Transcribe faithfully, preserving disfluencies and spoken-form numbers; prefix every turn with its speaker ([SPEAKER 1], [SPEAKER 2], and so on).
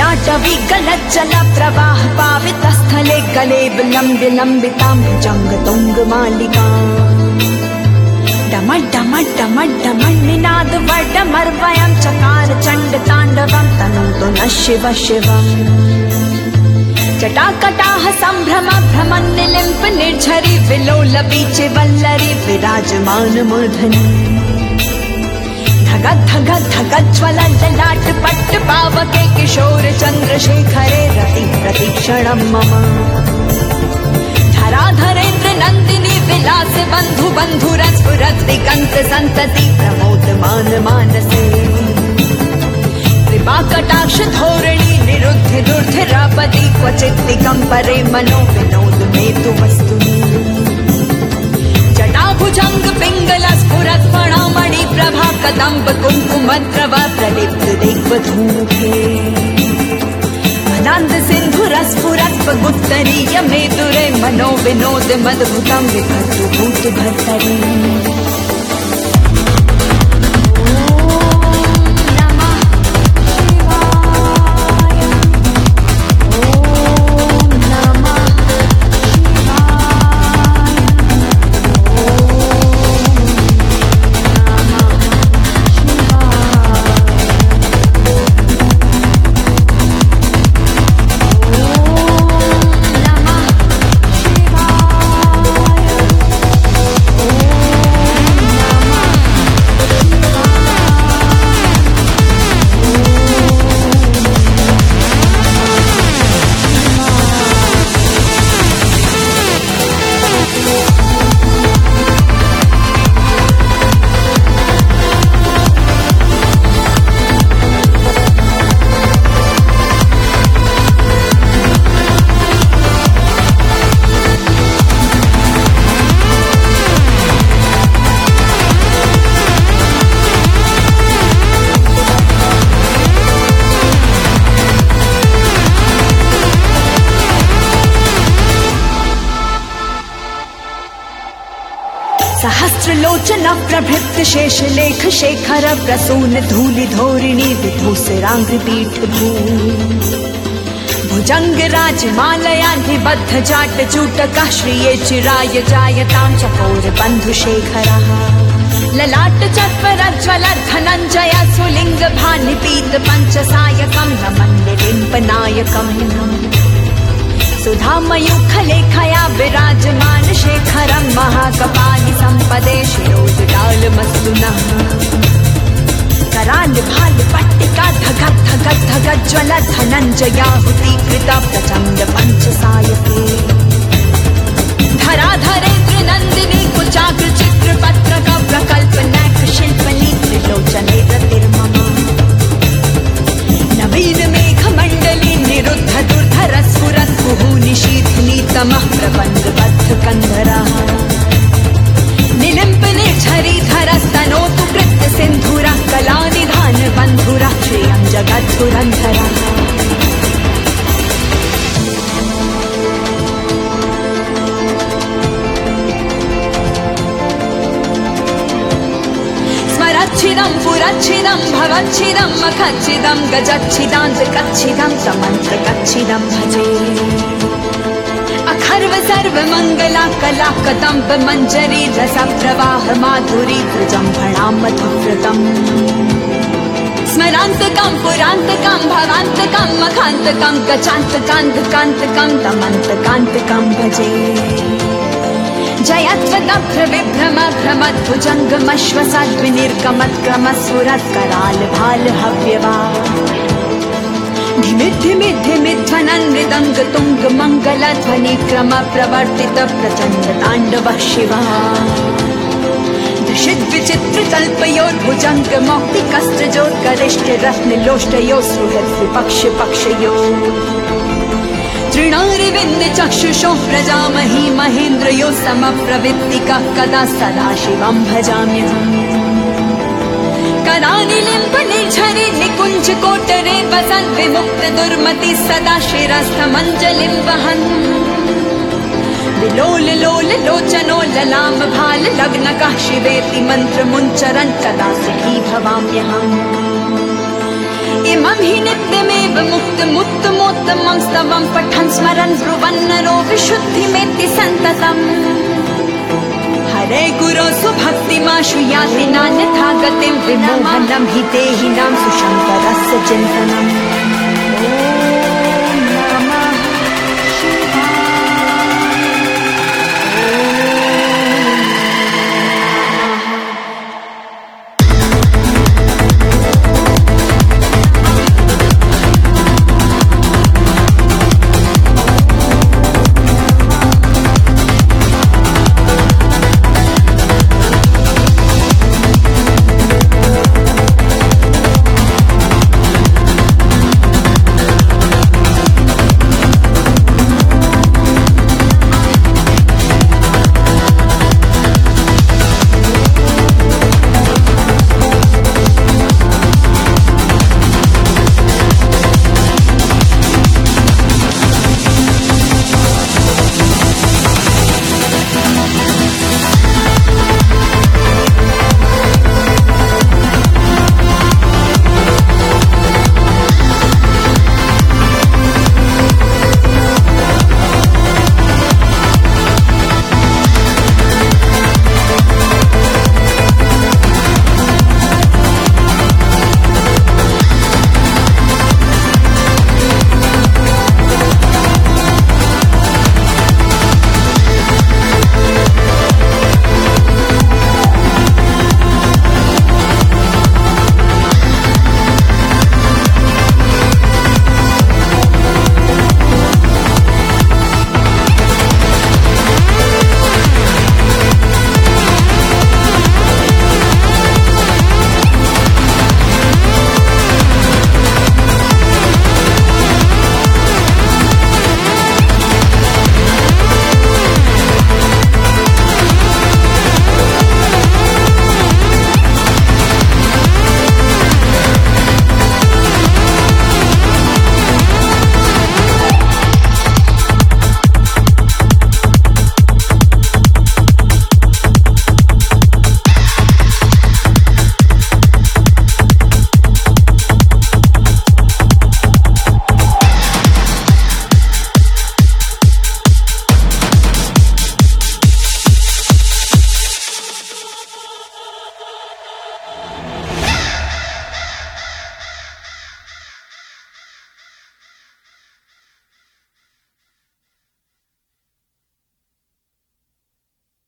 [SPEAKER 1] जटाटवी गलज्जल प्रवाह पावितस्थले गले विलम्ब्य लम्बितां भुजङ्गतुङ्गमालिकाम् डम डम डम डम निनाद वर्डमर्वयं चकार चण्ड ताण्डवं तनोतु नः शिव शिवम् जटाकटाह सम्भ्रम भ्रमन् निलिम्प निर्झरि विलोल बीचे वल्लरी विराजमान मूर्धनि धगत् धगत् धगत् ज्वल ललाट पट्ट पावके किशोर चन्द्रशेखरे रति प्रतीक्षणं मम धराधरेन्द्र नन्दिनी विलास बन्धु बन्धुरस्फुरत् दिगन्त सन्तति प्रमोदमान मानसे कृपाकटाक्ष धोरणी निरुद्ध दुर्धरापदि क्वचित् दिगम्बरे मनो विनोद मे तु वस्तुनि जटाभुजङ्ग पिङ्गल स्फुरत् फणामणि प्रभा कदम्ब कुङ्कुमद्रव प्रलिप्त दिग्वधूमुखे नन्द सिन्धुरस्फुरत् गुप्तरीय मेदुरे मनो विनोद मद्भुतं विभर्तु भूत भर्तरि सहस्रलोचन प्रभृत शेष लेख शेखर प्रसून धूलि धोरिणी विधूसरांग पीठ भू भुजंग राज मालयाधिबद्ध जाट चूटका श्रिये चिराय जायतां चकोर बंधु शेखरः ललाट चत्वरज्वल धनञ्जय सुलिंग भानि पीत पंचसायकं नमन्निलिम्पनायकम् सुधामयूखलेखया विराजमान शेखरं महाकपालि सम्पदे शिरोजटालमस्तु नः कराल भाल पट्टिका धगत् धगत् धगत् ज्वल धनञ्जयाहुतीकृता प्रचण्ड पञ्चसायके धराधरेन्द्र नन्दिनी कुचाग्र चित्रपत्रक प्रकल्प नैक शिल्पली त्रिलोचने रतिर्मम नवीन मेघ मण्डली निरुद्ध दुर्धर स्फुरत् कुहूनि शीतनीतमः प्रबन्ध बद्ध कन्धरः निलिम्प निर्झरी धरस्तनोतु कृत्य सिन्धुरः कलानिधान बन्धुरः श्रियं जगद्गुरन्धरः स्मरच्छिदं पुरच्छिदं भवच्छिदं मखच्छिदं गजच्छिदान्तकच्छिदं समन्त्रकच्छिदं भजे अखर्व सर्व मंगला कला कदम्ब मंजरी रस प्रवाह माधुरी त्रिजम्भणां मधुव्रतम् स्मरान्तकं पुरान्तकं भवान्तकं मखान्तकं गचान्तकान्तकान्तकं तमन्तकान्तकं भजे जयत्वदभ्र विभ्रम भ्रमद्भुजङ्गमश्वसद्विनिर्गमत्क्रमस्फुरत् कराल भाल हव्यवा धिमित् धिमित् धिमित् ध्वनन् मृदङ्ग तुङ्ग मङ्गल ध्वनि क्रम प्रवर्तित प्रचण्ड ताण्डवः शिवः दृशित् विचित्र कल्पयोर्भुजङ्ग मौक्तिकस्त्रजोत्करिष्ट रत्न लोष्टयो सुहृत् विपक्ष पक्षयो तृणारविन्द चक्षुषो प्रजामही महेन्द्रयो समप्रवृत्तिकः कदा सदा शिवं भजाम्यहम् कदा निलिम्प निर्झरि निकुञ्ज कोटरे वसन् विमुक्त दुर्मति सदा शिरस्थमञ्जलिं वहन् विलोल लोल लोचनो ललाम भाल लग्नकः शिवेति मन्त्रमुच्चरन् कदा सुखी भवाम्यहम् इमं हि नित्यमेव मुक्तमुत्तमोत्तमं स्तवं पठन् स्मरन् ब्रुवन् नरो विशुद्धिमेति सन्ततम् हरे गुरो सुभक्तिमाशु याति नान्यथा गतिं विमोहनं हि देहिनां सुशङ्करस्य चिन्तनम्